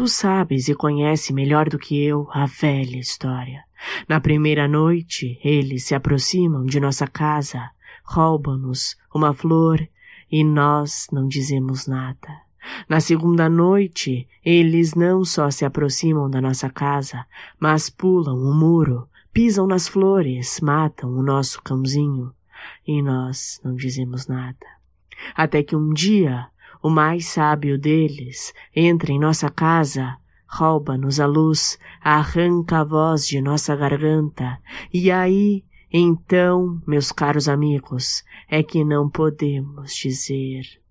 Tu sabes e conhece melhor do que eu a velha história. Na primeira noite, eles se aproximam de nossa casa, roubam-nos uma flor e nós não dizemos nada. Na segunda noite, eles não só se aproximam da nossa casa, mas pulam o muro, pisam nas flores, matam o nosso cãozinho e nós não dizemos nada. Até que um dia, o mais sábio deles entra em nossa casa, rouba-nos a luz, arranca a voz de nossa garganta, e aí, então, meus caros amigos, é que não podemos dizer